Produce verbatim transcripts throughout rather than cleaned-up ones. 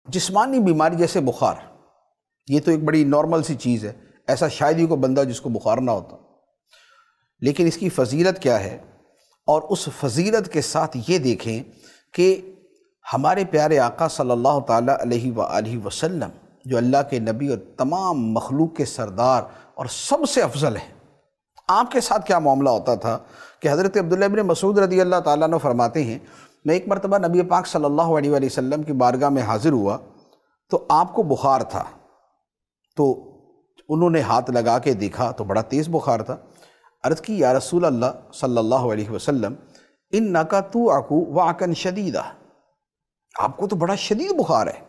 جسمانی بیماری جیسے بخار، یہ تو ایک بڑی نارمل سی چیز ہے، ایسا شاید ہی کوئی بندہ جس کو بخار نہ ہوتا، لیکن اس کی فضیلت کیا ہے؟ اور اس فضیلت کے ساتھ یہ دیکھیں کہ ہمارے پیارے آقا صلی اللہ تعالیٰ علیہ وآلہ وسلم جو اللہ کے نبی اور تمام مخلوق کے سردار اور سب سے افضل ہیں، آپ کے ساتھ کیا معاملہ ہوتا تھا کہ حضرت عبداللہ ابن مسعود رضی اللہ تعالیٰ عنہ فرماتے ہیں، میں ایک مرتبہ نبی پاک صلی اللہ علیہ وآلہ وسلم کی بارگاہ میں حاضر ہوا تو آپ کو بخار تھا، تو انہوں نے ہاتھ لگا کے دیکھا تو بڑا تیز بخار تھا۔ عرض کی یا رسول اللہ صلی اللہ علیہ وسلم انکا توعکو وعکا شدیدہ، آپ کو تو بڑا شدید بخار ہے۔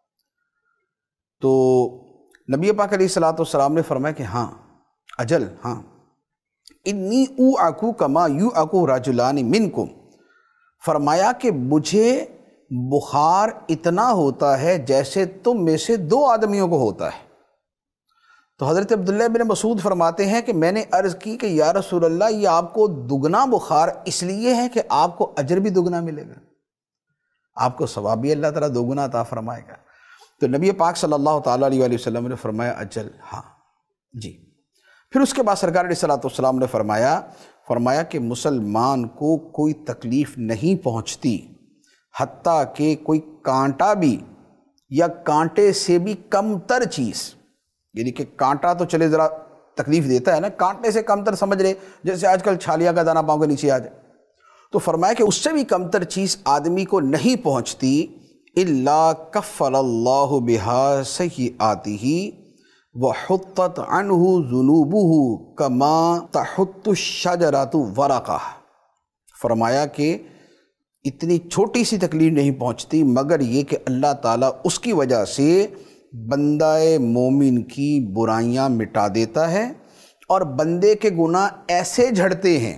تو نبی پاک علیہ الصلوۃ والسلام نے فرمایا کہ ہاں اجل ہاں، انی اوعکو کما یوعکو رجلان منکم، فرمایا کہ مجھے بخار اتنا ہوتا ہے جیسے تم میں سے دو آدمیوں کو ہوتا ہے۔ تو حضرت عبداللہ بن مسعود فرماتے ہیں کہ میں نے عرض کی کہ یا رسول اللہ یہ آپ کو دگنا بخار اس لیے ہے کہ آپ کو اجر بھی دگنا ملے گا، آپ کو ثواب بھی اللہ تعالیٰ دوگنا عطا فرمائے گا۔ تو نبی پاک صلی اللہ تعالیٰ علیہ وآلہ وسلم نے فرمایا اجل ہاں جی۔ پھر اس کے بعد سرکار علیہ الصلوۃ والسلام نے فرمایا فرمایا کہ مسلمان کو کوئی تکلیف نہیں پہنچتی حتیٰ کہ کوئی کانٹا بھی یا کانٹے سے بھی کم تر چیز، یعنی کہ کانٹا تو چلے ذرا تکلیف دیتا ہے نا، کانٹے سے کم تر سمجھ رہے جیسے آج کل چھالیا کا دانہ پاؤں کے نیچے آ جائے، تو فرمایا کہ اس سے بھی کم تر چیز آدمی کو نہیں پہنچتی الا کفر اللہ بہا سیئاتہ وحطت عنہ ذنوبہ کما تحط الشجرۃ ورقہ، فرمایا کہ اتنی چھوٹی سی تکلیف نہیں پہنچتی مگر یہ کہ اللہ تعالیٰ اس کی وجہ سے بندہ مومن کی برائیاں مٹا دیتا ہے، اور بندے کے گناہ ایسے جھڑتے ہیں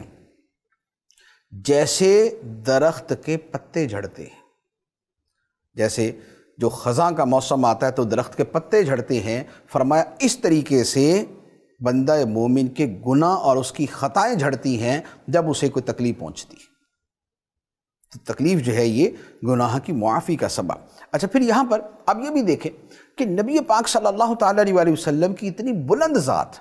جیسے درخت کے پتے جھڑتے ہیں، جیسے جو خزاں کا موسم آتا ہے تو درخت کے پتے جھڑتے ہیں، فرمایا اس طریقے سے بندہ مومن کے گناہ اور اس کی خطائیں جھڑتی ہیں جب اسے کوئی تکلیف پہنچتی ہے۔ تو تکلیف جو ہے یہ گناہ کی معافی کا سبب۔ اچھا پھر یہاں پر اب یہ بھی دیکھیں کہ نبی پاک صلی اللہ تعالیٰ علیہ وآلہ وسلم کی اتنی بلند ذات،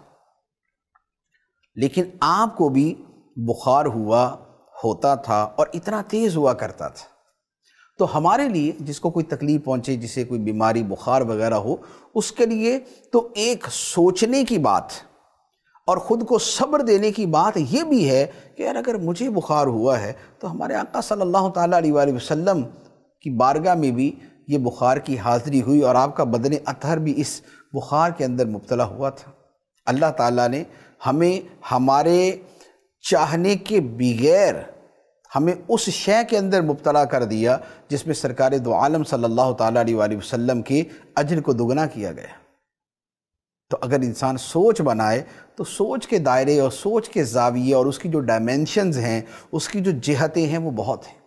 لیکن آپ کو بھی بخار ہوا ہوتا تھا اور اتنا تیز ہوا کرتا تھا، تو ہمارے لیے جس کو کوئی تکلیف پہنچے، جسے کوئی بیماری بخار وغیرہ ہو، اس کے لیے تو ایک سوچنے کی بات اور خود کو صبر دینے کی بات یہ بھی ہے کہ یار اگر مجھے بخار ہوا ہے تو ہمارے آقا صلی اللہ تعالیٰ علیہ وآلہ وسلم کی بارگاہ میں بھی یہ بخار کی حاضری ہوئی اور آپ کا بدن اطہر بھی اس بخار کے اندر مبتلا ہوا تھا۔ اللہ تعالیٰ نے ہمیں ہمارے چاہنے کے بغیر ہمیں اس شے کے اندر مبتلا کر دیا جس میں سرکار دو عالم صلی اللہ تعالیٰ علیہ وآلہ وسلم کے اجر کو دگنا کیا گیا۔ تو اگر انسان سوچ بنائے تو سوچ کے دائرے اور سوچ کے زاویے اور اس کی جو ڈائمینشنز ہیں، اس کی جو جہتیں ہیں وہ بہت ہیں۔